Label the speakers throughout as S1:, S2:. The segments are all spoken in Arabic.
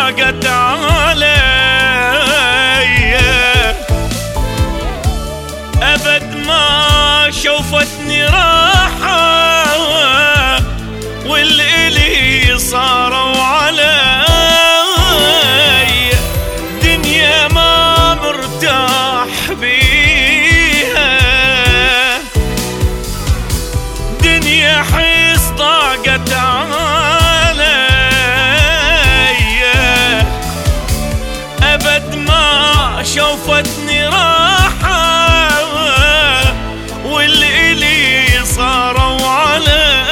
S1: ضاقت علي، أبد ما شوفتني راحة والإلي صاروا علي. دنيا ما مرتاح بيها، دنيا حس ضاقت علي، أبد ما شوفتني راحة والإلي صاروا علي.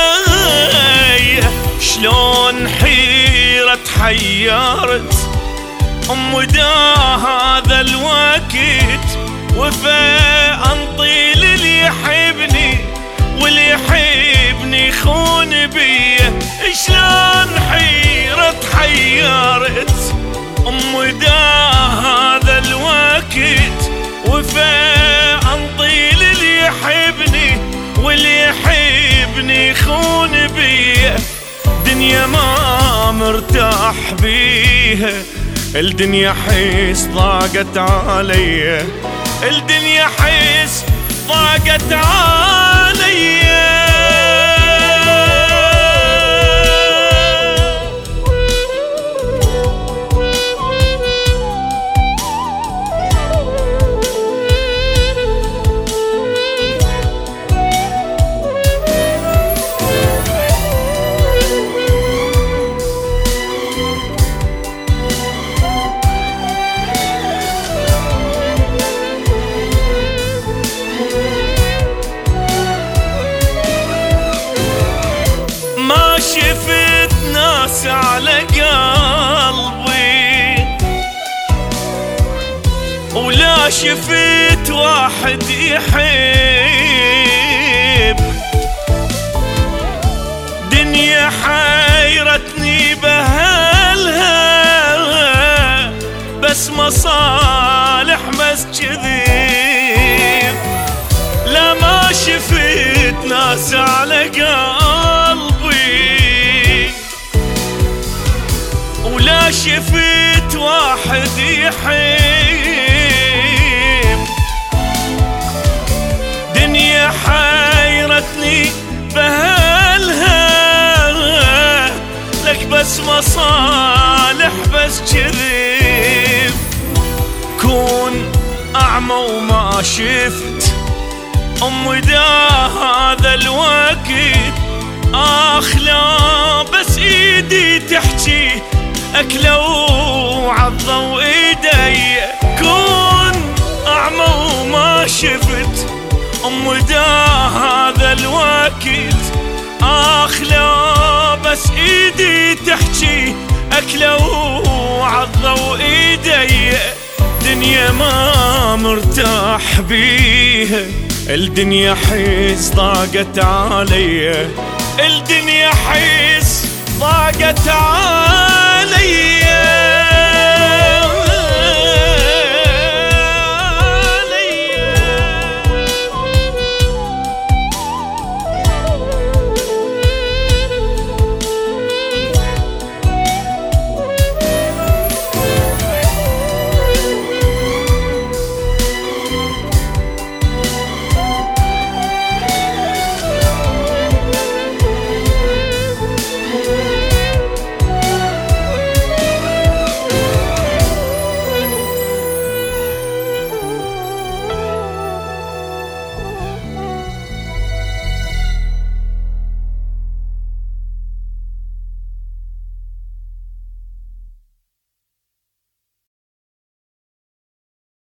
S1: شلون حيرة تحيرت دا هذا الوقت، وفاء انطي للي يحبني واللي يحبني خون بيه. شلون حيرة تحيرت دا هذا الوقت، وفاء انطي للي يحبني واللي يحبني خون بيه. دنيا ما مرتاح بيها، الدنيا حس ضاقت علي، الدنيا حس ضاقت علي. شفت ناس على قلبي ولا شفت واحد يحب. دنيا حيرتني بهالها، بس مصالح بس كذب. لا ما شفت ناس على قلبي ولا شفت واحد يحب. دنيا حيرتني بهالها، لك بس مصالح بس كذب. كون أعمى وما شفت دا هذا الوقت. لا بس ايدي تحكي اكلوا عالضو ايدي. كون اعمى وما شفت دا هذا الوقت. لا بس ايدي تحكي اكلوا عالضو ايدي. دنيا ما مرتاح بيها، الدنيا حس ضاقت علي، الدنيا حس ضاقت علي.